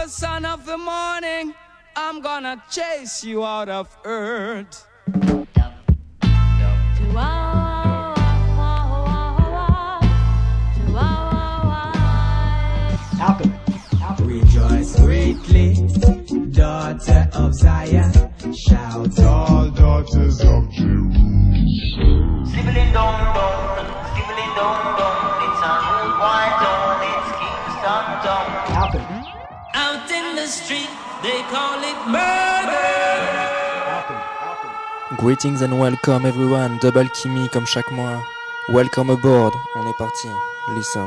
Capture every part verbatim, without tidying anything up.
the son of the morning, I'm gonna chase you out of earth. Rejoice greatly, daughter of Zion. Shout all daughters of Jerusalem. Stibbling dong dong, stibbling dong dong. It's a new white dawn, it's Kingston town. Out in the street, they call it murder. Greetings and welcome everyone, Double Alchemy comme chaque mois. Welcome aboard, on est parti, listen.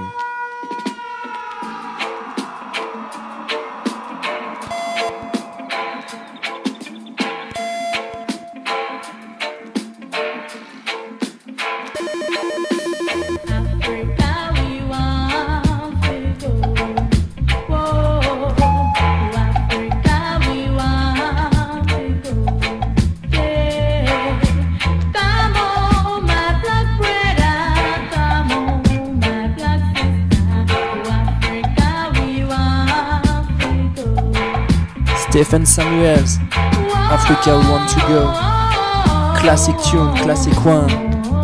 Stephen Samuels, Africa We Want to Go. Classic tune, classic one.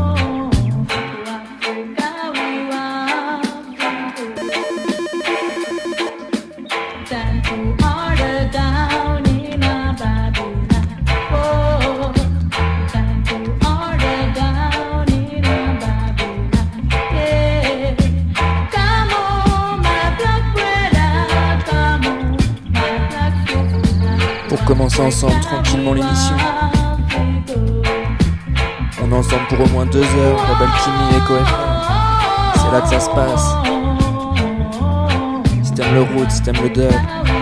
Pour commencer ensemble tranquillement l'émission. On est ensemble pour au moins deux heures, Double Alchemy et Echo F M. C'est là que ça se passe. Si t'aimes le road, si t'aimes le dub.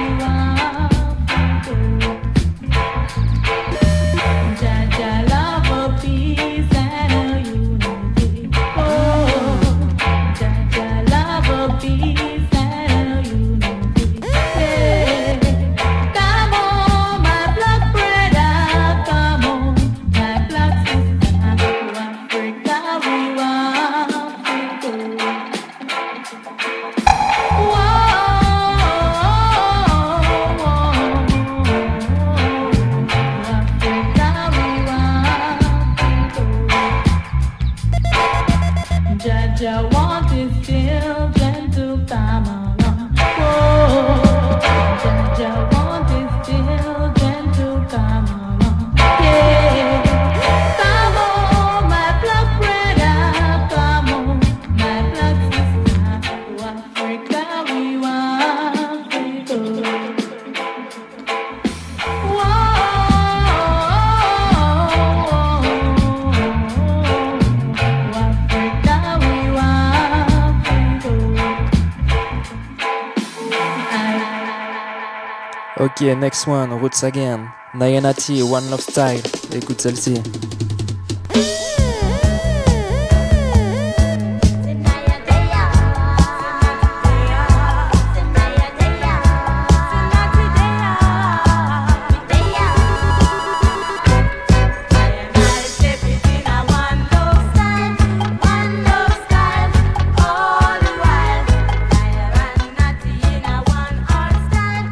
Ok, next one, Roots Again. Nayanati, One Love Style. Écoute celle-ci.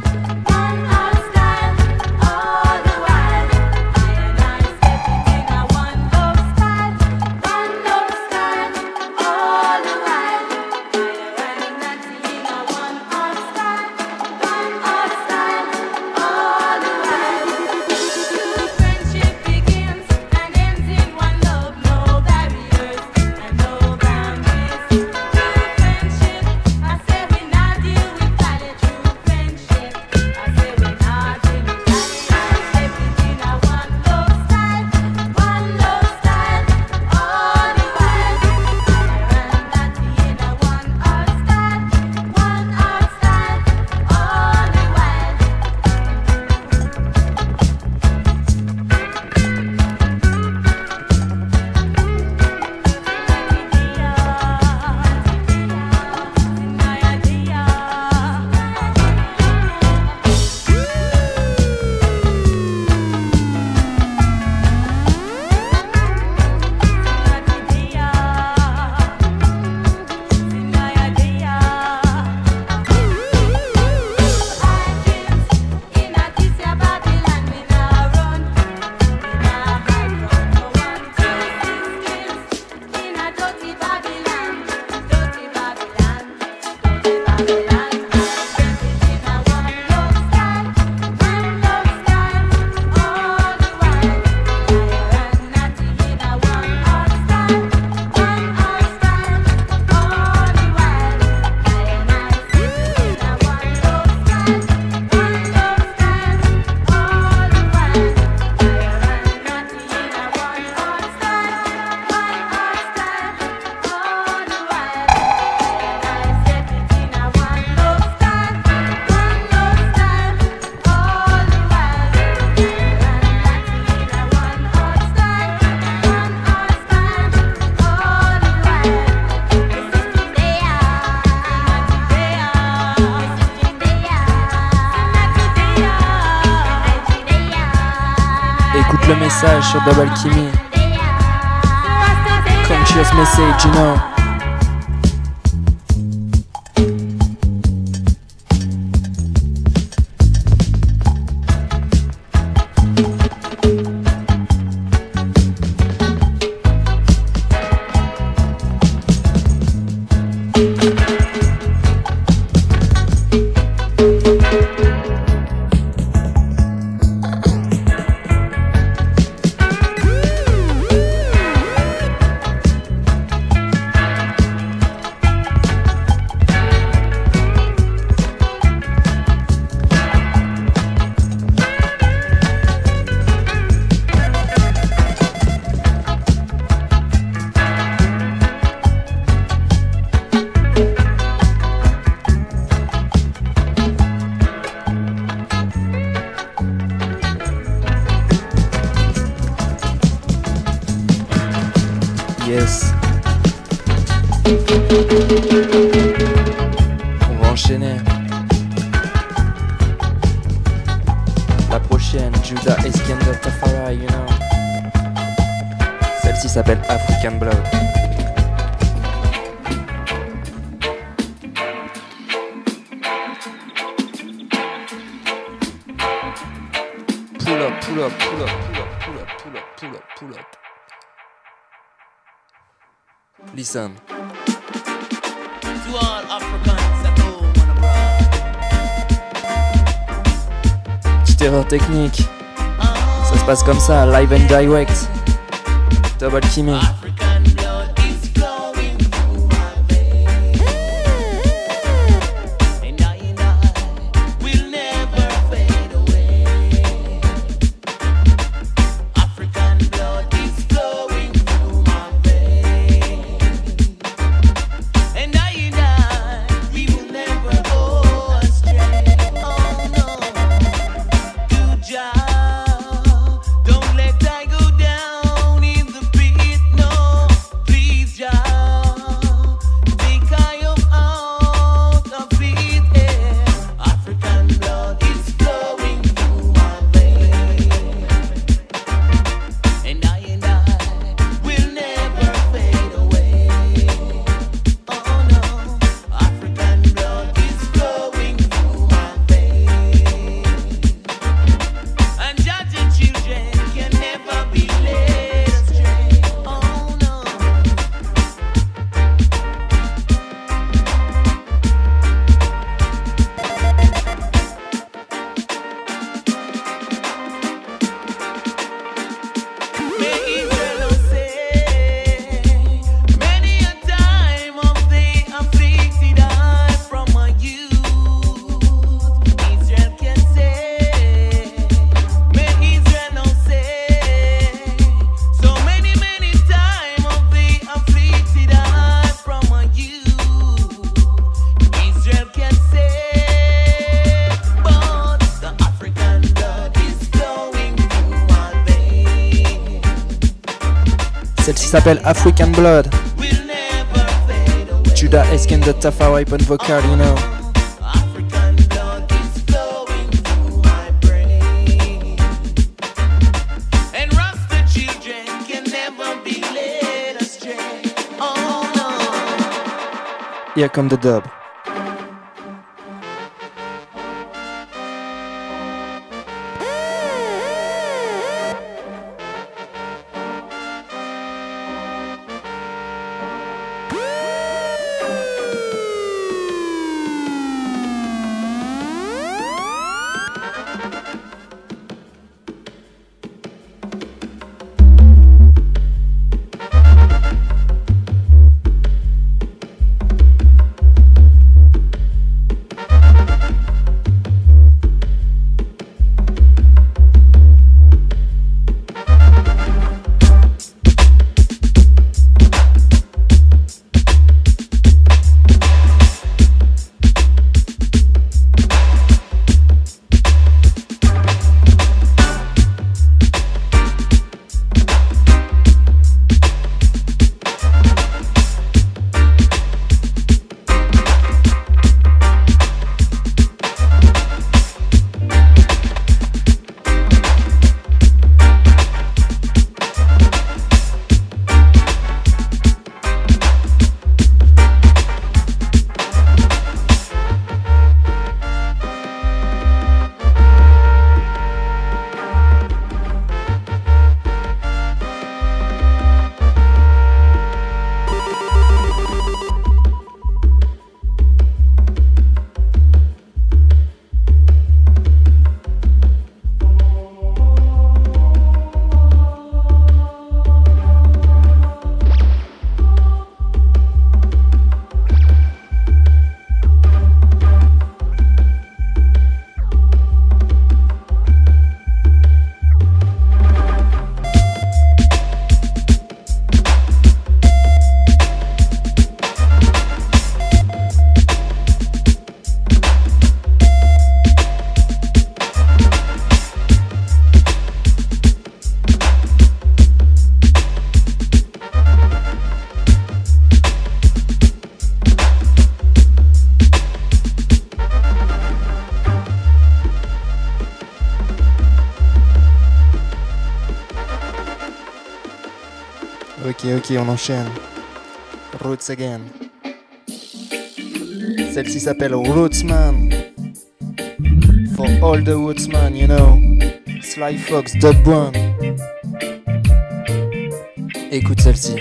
One triple message sur Double Kimmy. Conscious message, you know. Yes. On va enchaîner. La prochaine, Judah Iskender Tafari, you know. Celle-ci s'appelle African Blood. Pull up, pull up, pull up, pull up, pull up, pull up, pull up, pull up. Listen. To all Africans at home and abroad. Petite erreur technique. Ça se passe comme ça, live and direct. Double Kimmy. African blood is flowing through my veins. And I and I will never fade away. African blood is flowing through my veins. And I and I, we will never go astray. Oh no, to Jah, don't let I go down in the pit. No, please Jah, take I up out of it. Yeah. African blood is flowing through my veins. And I and I will never fade away. Oh no, African blood is flowing through my veins. And Jaja children can never be led astray. Oh no. May Israel say, many a time of the afflicted I from my youth. Israel can say, may Israel say, so many, many time of the afflicted I from my youth. Israel can say, but the African blood is flowing through my veins. Celle-ci s'appelle African Blood. Will never fade away. Judah Iskender Tafari on vocal, you know. African blood is flowing through my brain. And Rasta children can never be led astray. Oh no. Here come the dub. Ok, ok, on enchaîne. Roots again. Celle-ci s'appelle Rootsman. For all the Rootsman, you know. Sly Fox, Dub One. Écoute celle-ci.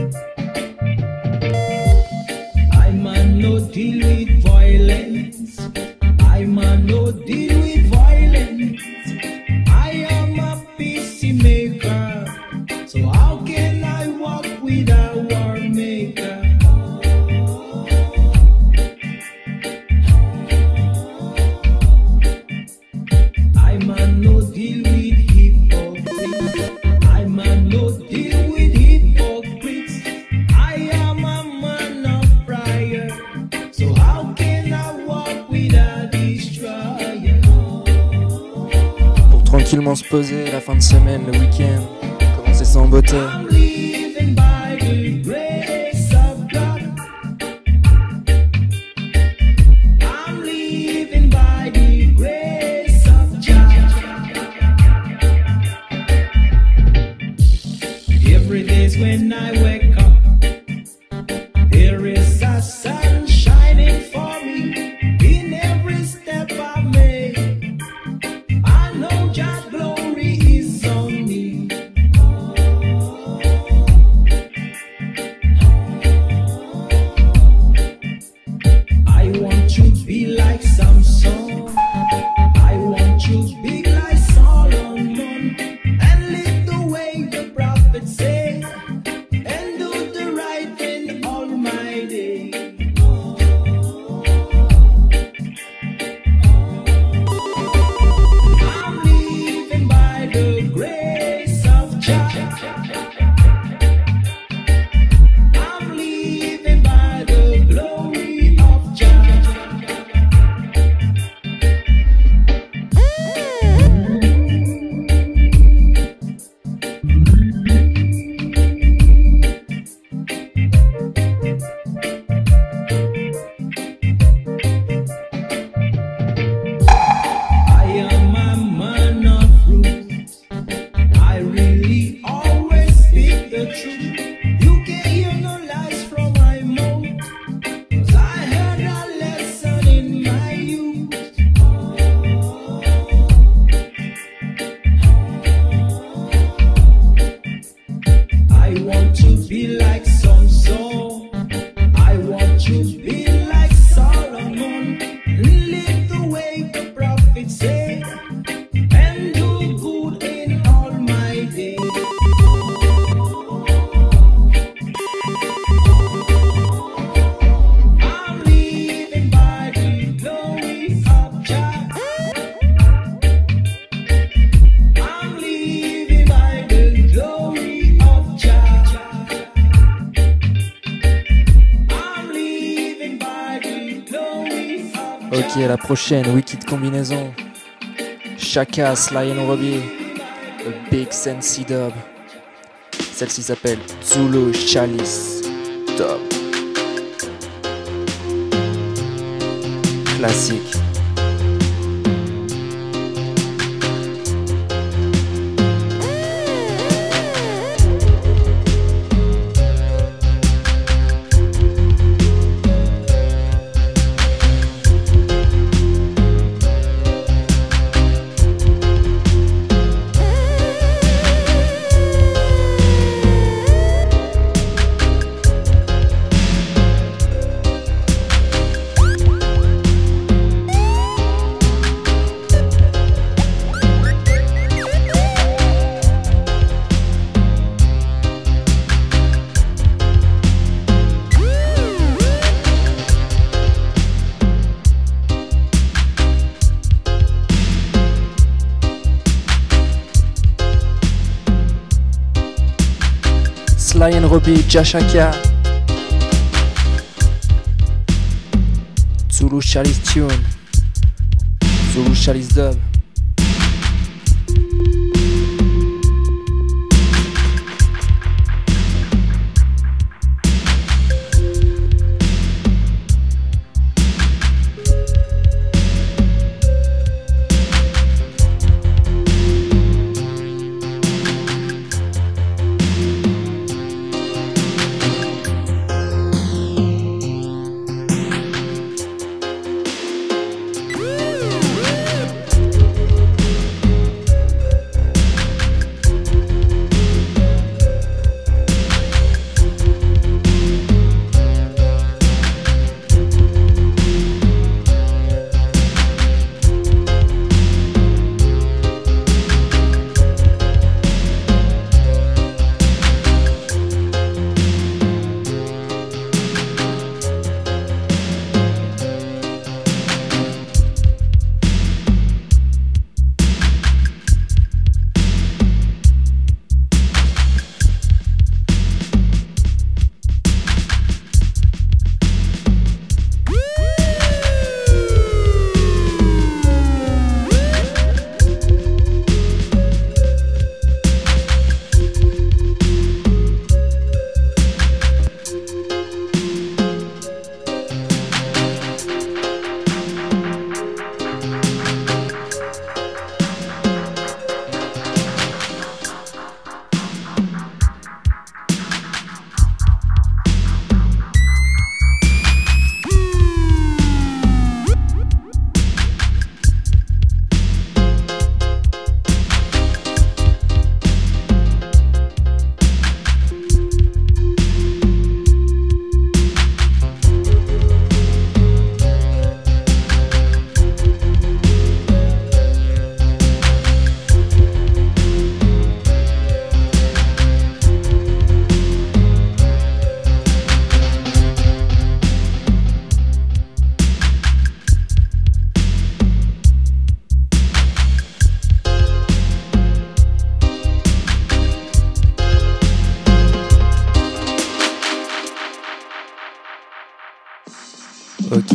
I man no deal with violence. I man no deal with violence. I am a peacemaker. So how can I walk with a war maker? I man no deal with hypocrites. I man no deal with hypocrites. I am a man of prayer. So how can I walk with a destroyer? Pour tranquillement se poser la fin de semaine, le week-end. Commencer sans beauté. I'm living by the grace of God. I'm living by the grace of God. Every day when I wake up, there is a sun shining for me. In every step I make, I know God's glory is on me. I want you to be like Samson. I want you to be like Solomon and live the way the prophet said and do the right thing all my day. I'm living by the grace of God. I'm living by the glory of God. I am a man of roots. I really always speak the truth. You can hear no lies from my mouth, 'cause I heard a lesson in my youth. I want to be like Samson. I want you to be like Solomon. Live the way the prophet said and do good in all my days. I'm living by the glory of God. I'm living by the glory of God. I'm living by the glory of God. Ok, à la prochaine, Wicked combinaison. Shaka, Sly and Robbie. A Big Sensi Dub. Celle-ci s'appelle Zulu Chalice Dub. Classique. Sly and Robbie, Jashaka. Zulu Chalice Tune. Zulu Chalice Dub.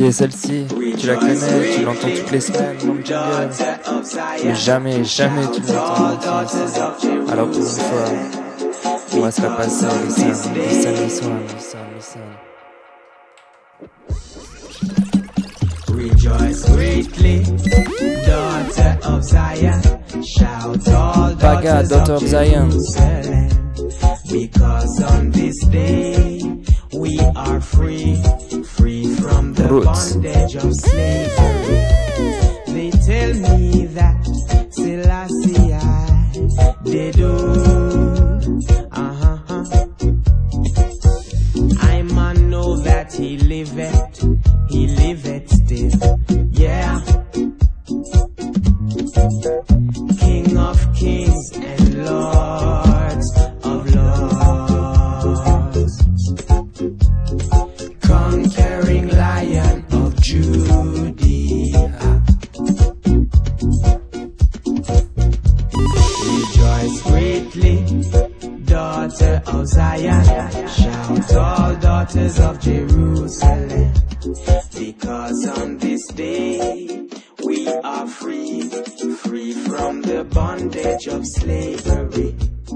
Qui est celle-ci? Tu la connais, tu l'entends toutes les semaines dans le jungle. Mais jamais, jamais tu l'entends ici. Alors pour une fois, on va se la passer. Listen, listen, listen, listen, listen. Rejoice greatly, daughter of Zion. Shout all Baga, daughter of Zion. Jerusalem. Because on this day we are free, free from the Roots. bondage of slavery. They tell me that Selassie I did do. Uh-huh. I man know that he liveth, he liveth still. Yeah. King of kings and lords of lords. Conquering Lion of Judea. Rejoice greatly, daughter of Zion. Shout all daughters of Jerusalem. Because on this day we are free, free from the bondage of slavery.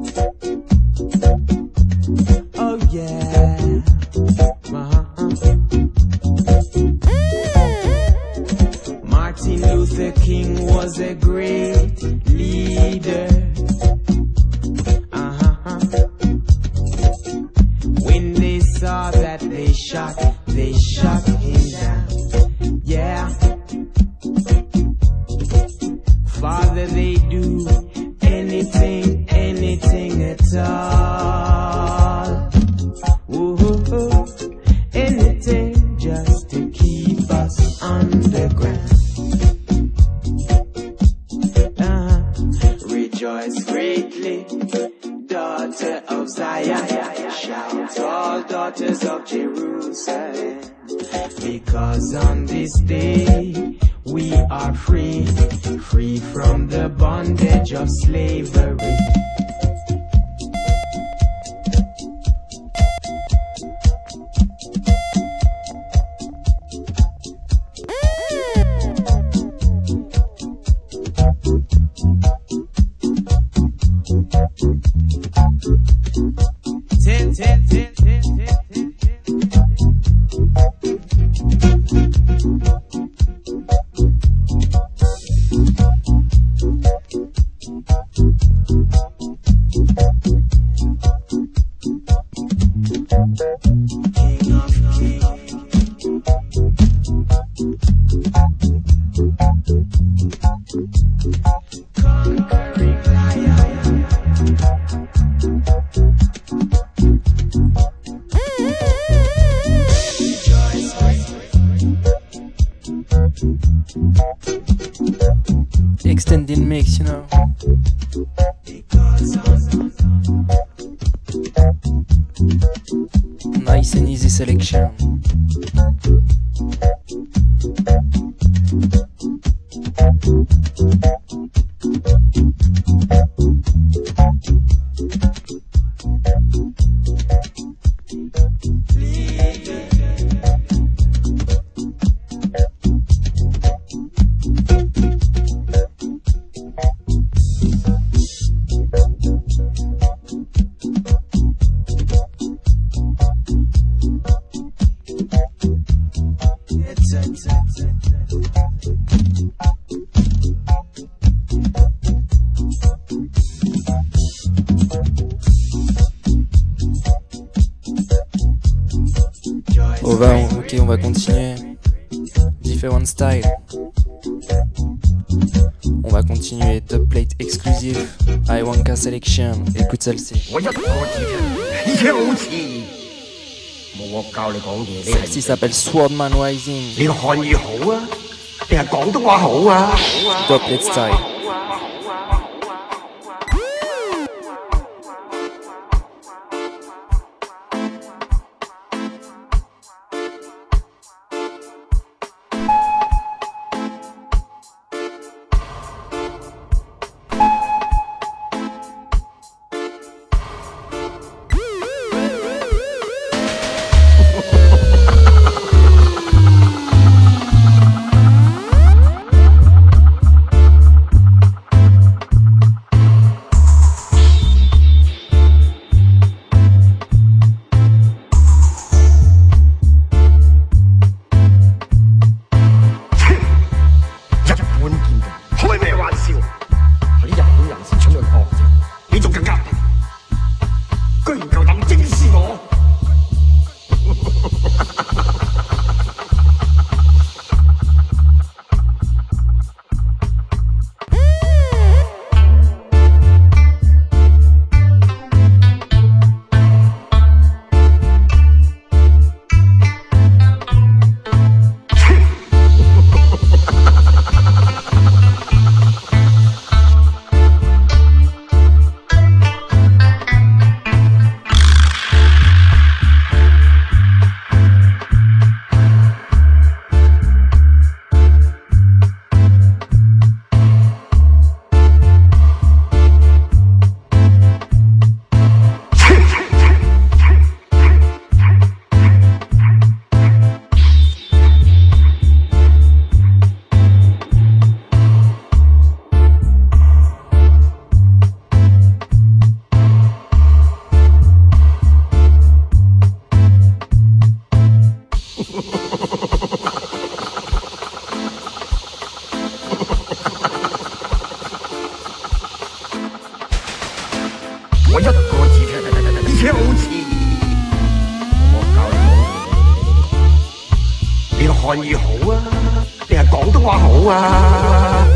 Oh yeah. Uh-huh. Martin Luther King was a great leader. Uh-huh. When they saw that they shot, they shot him down. Yeah. Father, they do anything, anything at all. Ooh, anything just to keep us underground. Uh-huh. Rejoice greatly, daughter of Zion. Shout all daughters of Jerusalem. Because on this day we are free, free from the bondage of slavery. Ten, ten, ten, ten, ten, ten, King of kings. Conquering Lion. Extended mix, you know. Nice and easy selection. On va, ok, on va continuer. Different style. On va continuer. Top plate exclusive. Iwanka selection. Écoute celle-ci. 我一個字嘅，而且好似冇我教你講嘢。 Celle-ci s'appelle Swordman Rising. 你個漢語好啊，定係廣東話好啊？ Top plate style. 見到，開咩玩笑？係啲日本人先出去學啫，你仲更加笨，居然夠膽正視我！我一個字挑刺，我教你，你漢語好啊，定係廣東話好啊？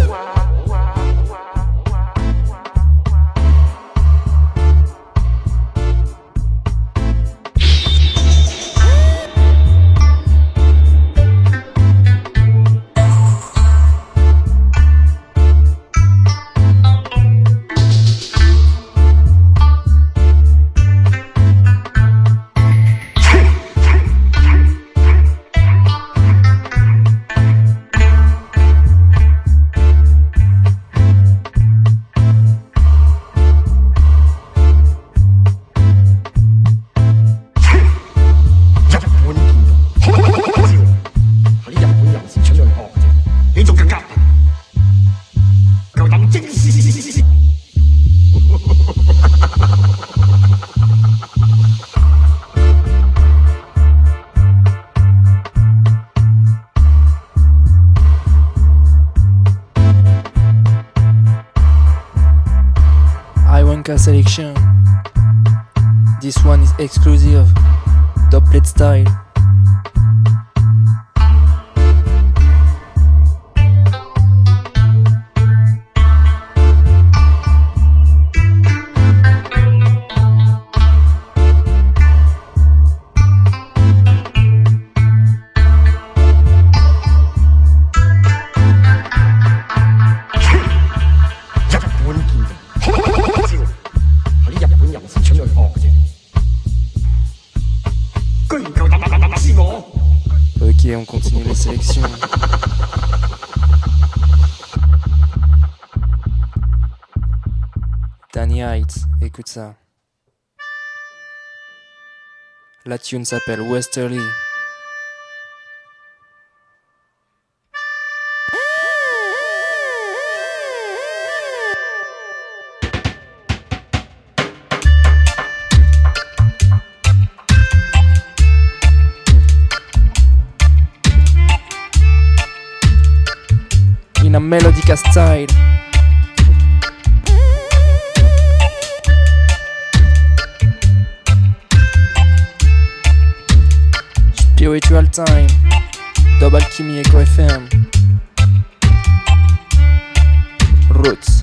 Selection. This one is exclusive. Doublet style. Ok, on continue les sélections. Danny Heights, écoute ça. La tune s'appelle Westerly. In a melodic style. Spiritual Time, Double Alchemy Echo F M, Roots.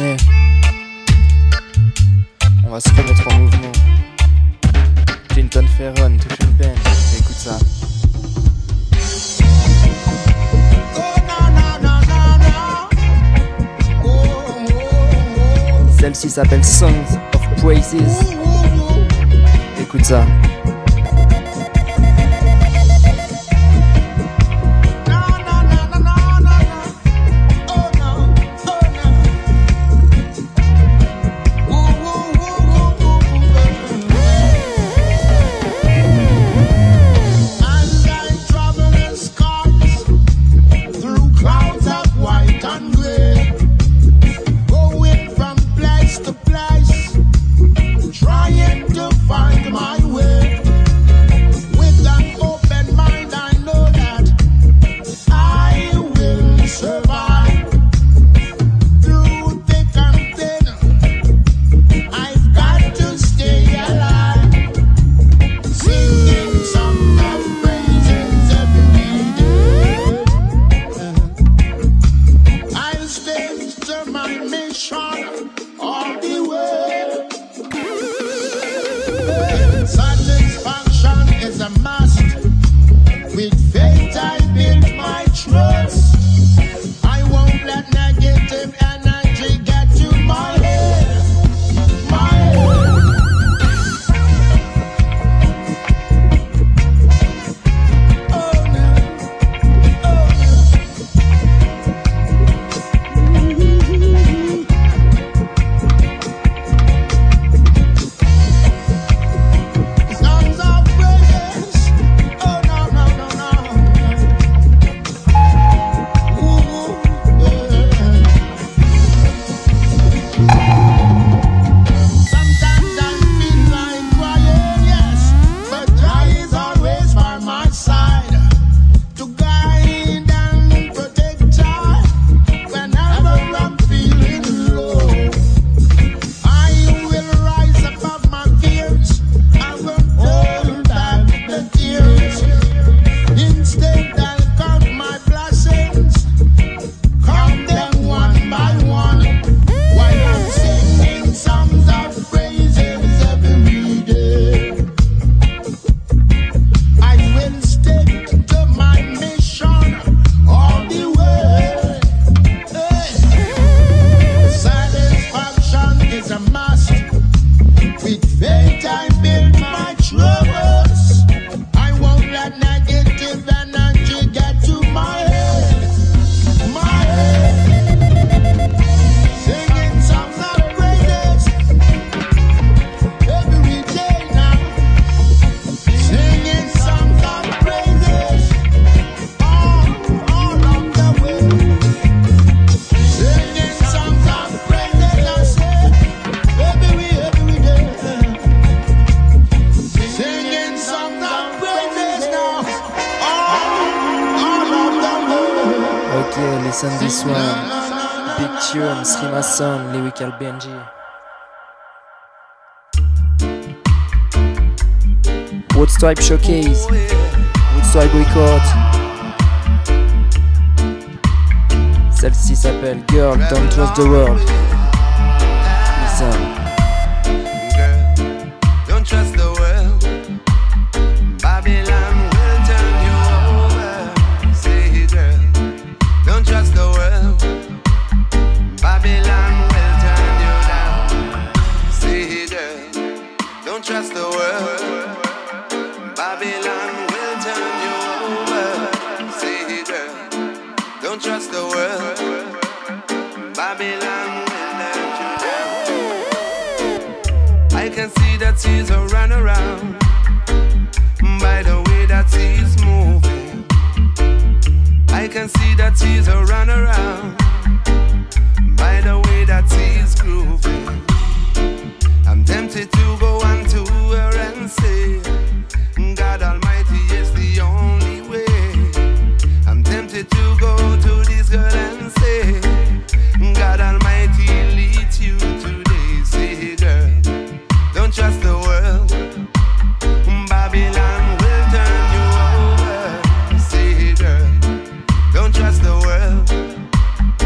dernier. On va se remettre en mouvement. Clinton Ferron, touche une peine. Écoute ça. Celle-ci s'appelle Songs of Praises. Écoute ça. Samedi soir, Big Tune, Srimason, Lyrical Benji. Woodstripe Showcase, Woodstripe Records. Celle-ci s'appelle Girl, Don't Trust the World. Listen. Girl, don't trust the world. Babylon will turn you over. Say, girl, don't trust the world. Babylon will turn you down. Say, girl, don't trust the world. Babylon will turn you over. Say, girl, don't trust the world. Babylon will let you down. I can see that seas are run around by the way that seas moving. I can see that seas are run around by the way that seas grooving. I'm tempted to go on to her and say, God Almighty is the only way. I'm tempted to go to this girl and say, God Almighty leads you today. Say, girl, don't trust the world. Babylon will turn you over. Say, girl, don't trust the world.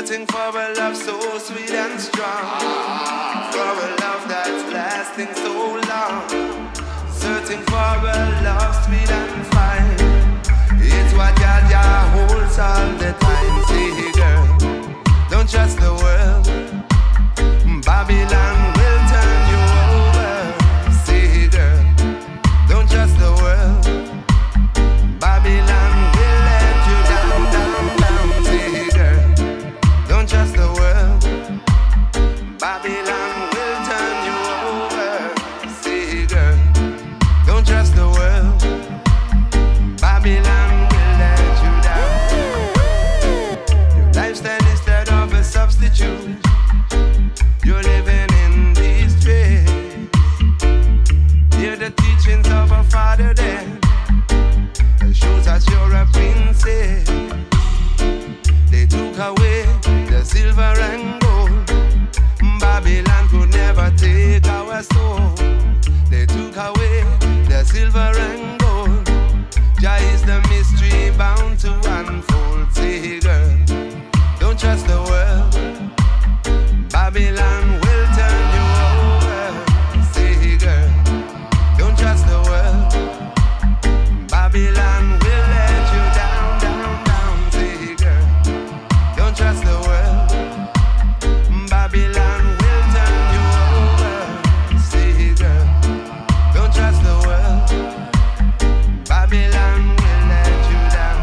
Searching for a love so sweet and strong, for a love that's lasting so long. Searching for a love sweet and fine. It's what God Jah holds all the time. See, girl, don't trust the world. Babylon will turn you over. See, girl, don't trust the world. Babylon will let you down, down, down. See, girl, don't trust the world. Babylon will turn you over. See, girl, don't trust the world. Babylon will let you down. Your lifestyle instead of a substitute. You're living in these streets. Hear the teachings of a father there. It shows that you're a princess. They took away the silver and gold. Babylon could never take our soul. They took away the silver and gold. Jah is the mystery bound to unfold. Say, girl, don't trust the world. Babylon will turn you over. Say, girl, don't trust the world. Babylon will let you down, down, down. Say, girl, don't trust the world. Babylon will turn you over. Say, girl, don't trust the world. Babylon will let you down.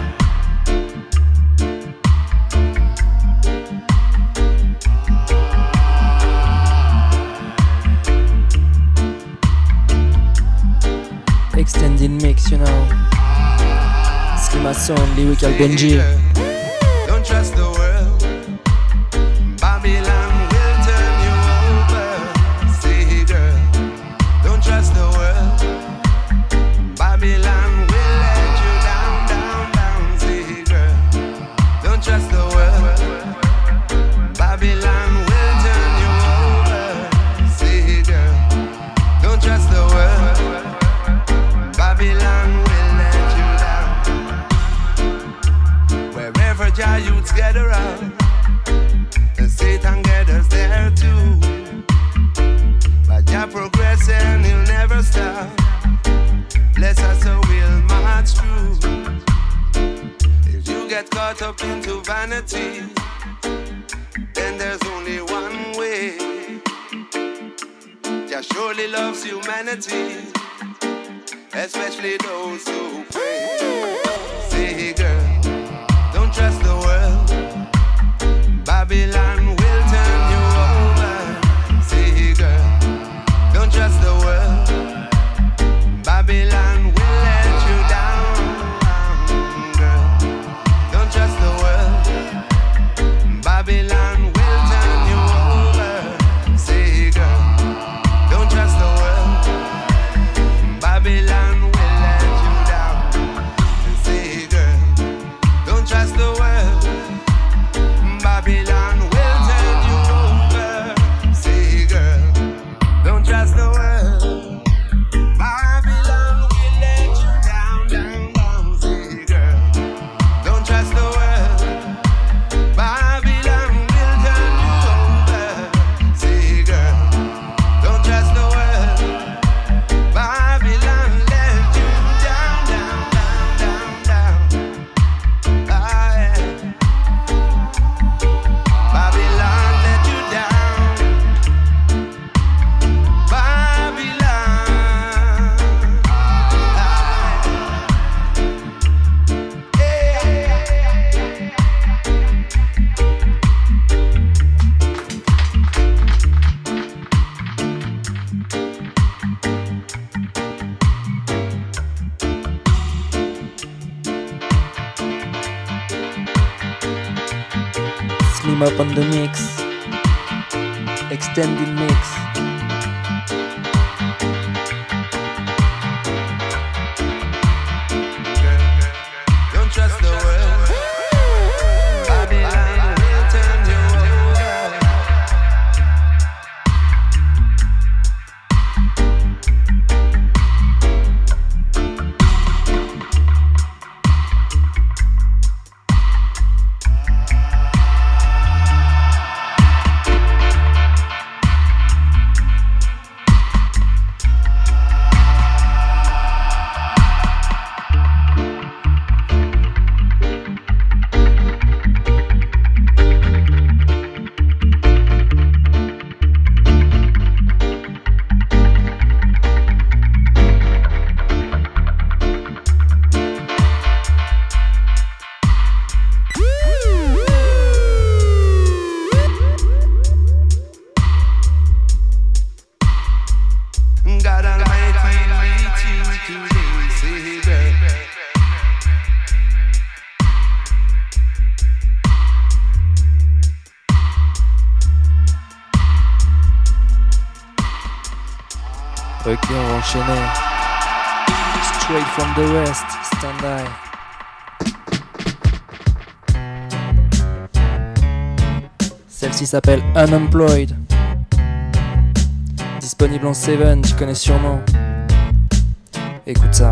Extended mix, you know. Slimmer Sound, Lyrical Benji. Don't trust the world. Babylon will turn you over. Say, girl, don't trust the world. Babylon will let you down, down, down. Say, girl, don't trust the world. Babylon will turn you over. Say, girl, don't trust the world. Babylon will let you down. Wherever Jah youths get around, and Satan gathers there too. But Jah progressing, he'll never stop. Bless us so we'll march through. If you get caught up into vanity, then there's only one way. Jah surely loves humanity, especially those who pray. Say, girl, don't trust the world. Babylon will turn you over. Say, girl, don't trust the world. Babylon will let you down, girl. Don't trust the world. Babylon will turn you over. Say, girl, don't trust the world. Babylon will let you down. Say, girl, don't trust the world. Babylon will turn you over. Say, girl, don't trust the world. Babylon will let you down, down, down. Say, girl, don't trust the world. Babylon will turn you over. Say, girl, don't trust the world. Babylon let you down, down, down, down, down. Ah, yeah. Babylon let you down. Babylon. Ah, yeah. Slim up on the mix. Extended mix. Don't trust the world. Babylon will turn you over. Ok, on va enchaîner. Straight from the west, Stand By. Celle-ci s'appelle Unemployed. Disponible en Seven, tu connais sûrement. Écoute ça.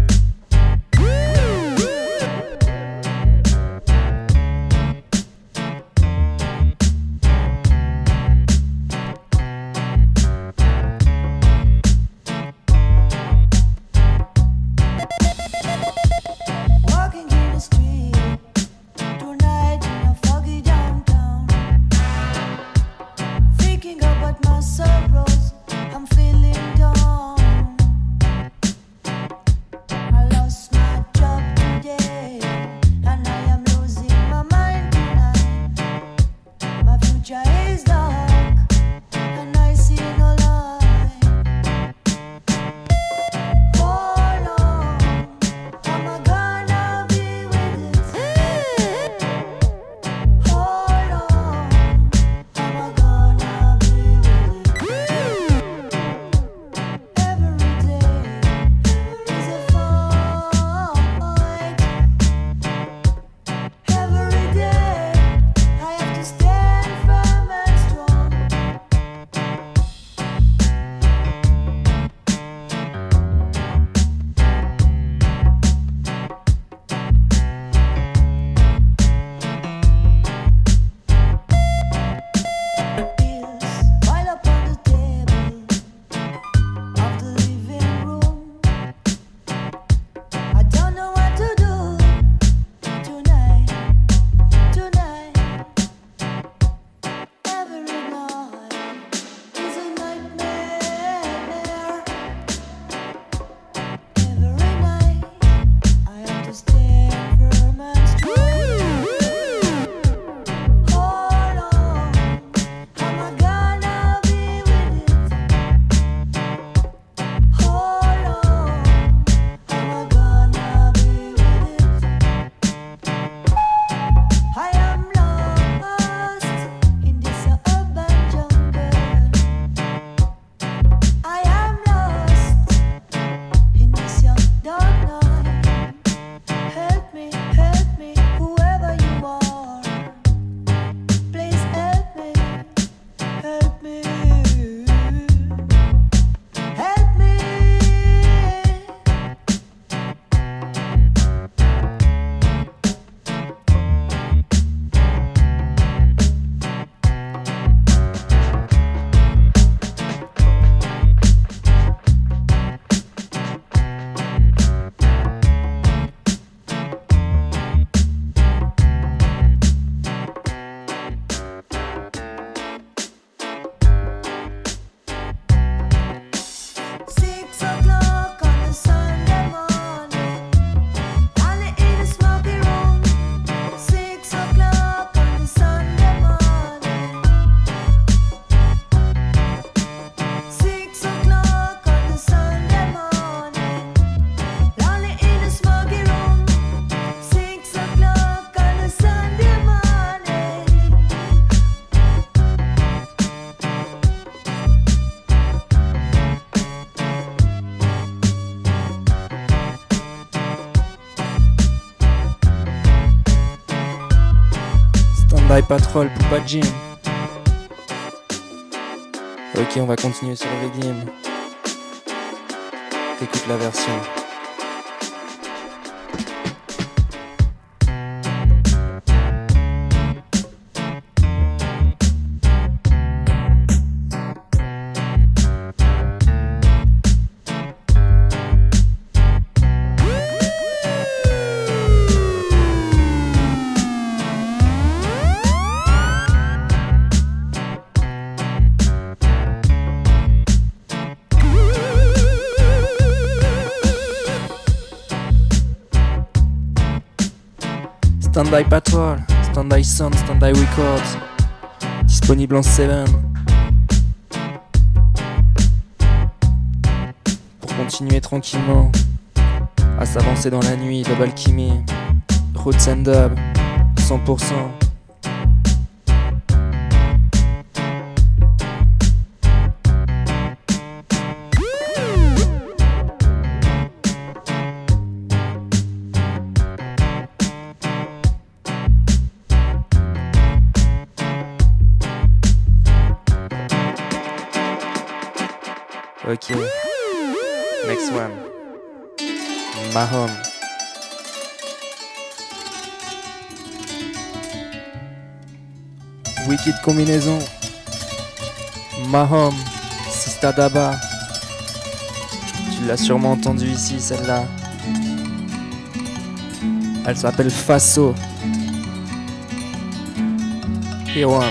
Stand By Patrol, Poupa Jim. Ok, on va continuer sur le Redeem. Écoute la version. Stand By Patrol, Stand By Sound, Stand By Records, disponible en Seven. Pour continuer tranquillement à s'avancer dans la nuit, Double Alchemy, Roots and Dub, cent pour cent. Ok. Next one. Mahom. Wicked combinaison. Mahom. Sista Daba. Tu l'as sûrement entendu ici, celle-là. Elle s'appelle Faso. Here one.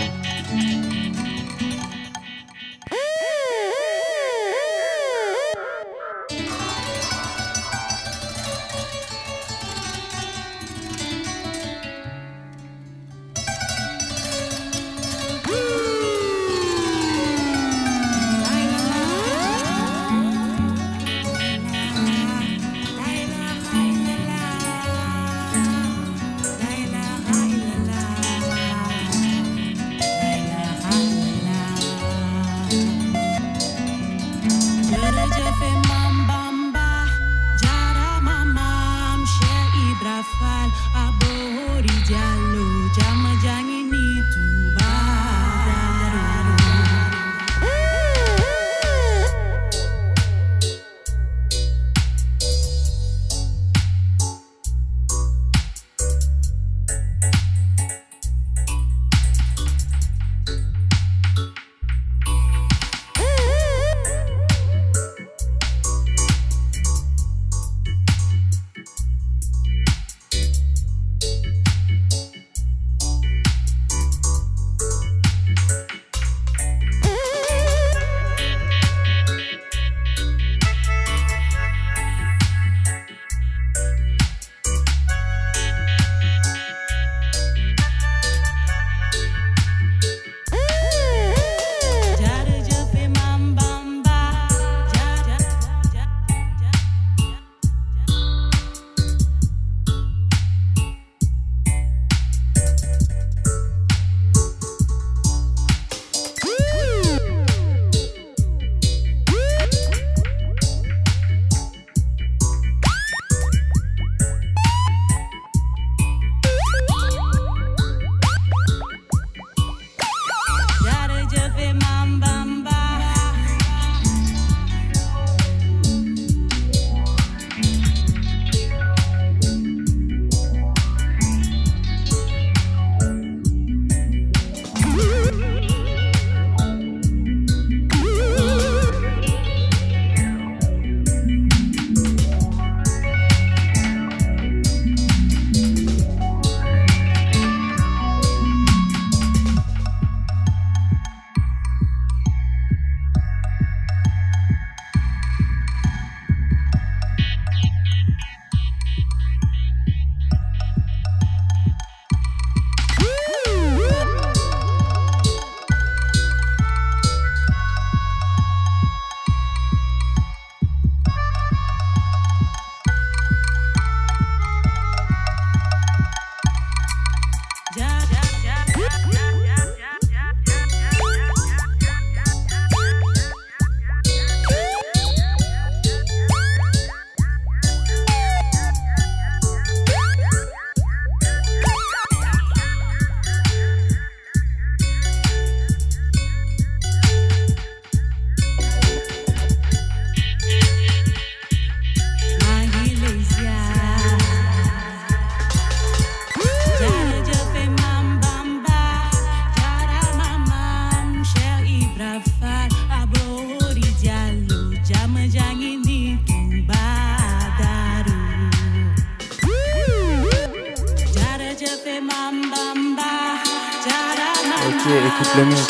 Ok, écoute le mix.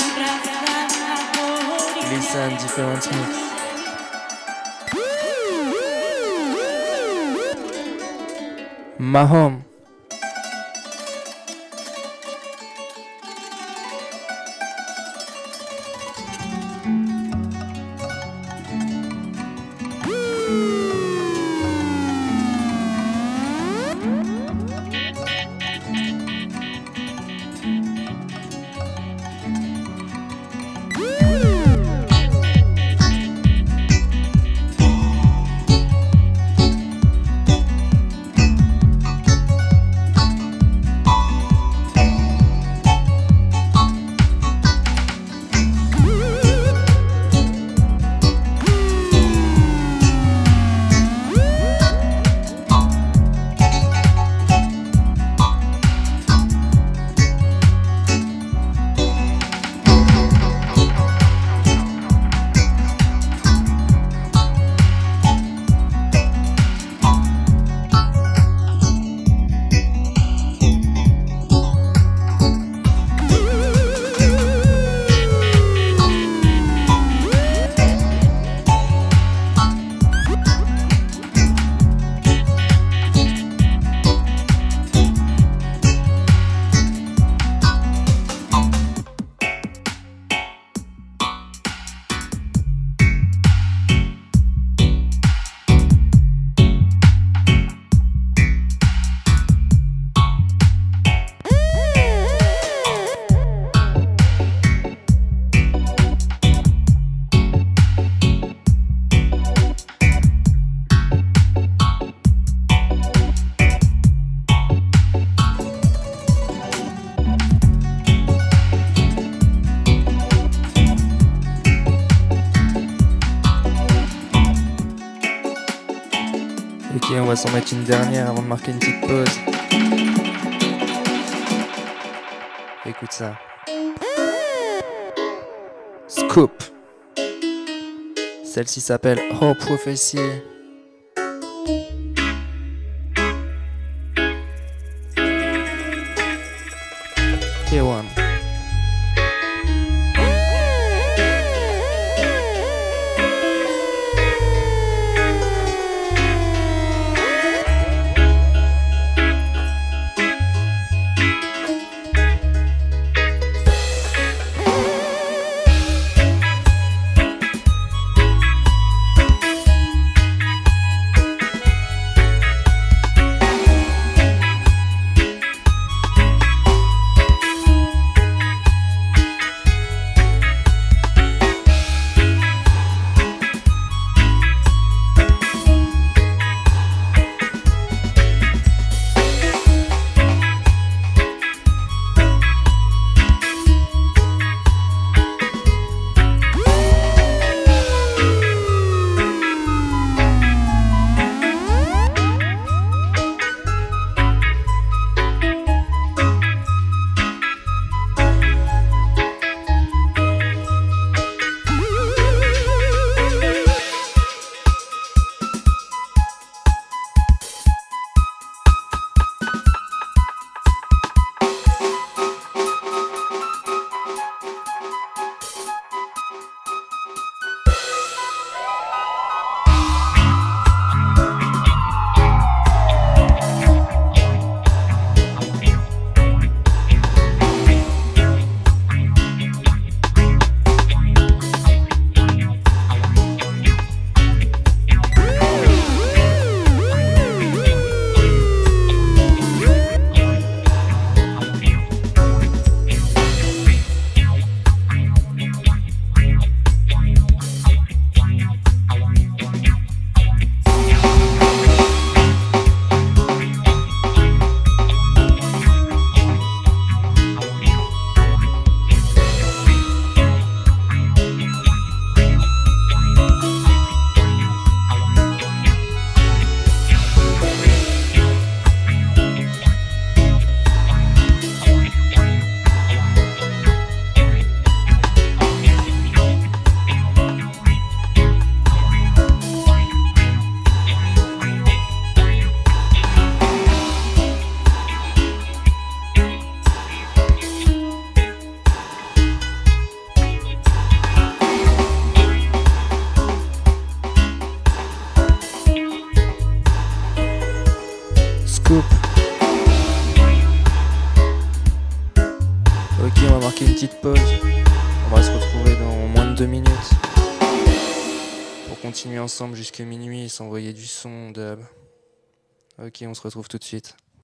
Listen, different mix. Mahom. Ok, on va s'en mettre une dernière avant de marquer une petite pause. Écoute ça. Scoop. Celle-ci s'appelle Oh Prophecy. K one. Ok, on va marquer une petite pause. On va se retrouver dans moins de deux minutes pour continuer ensemble jusqu'à minuit et s'envoyer du son dub. Ok, on se retrouve tout de suite.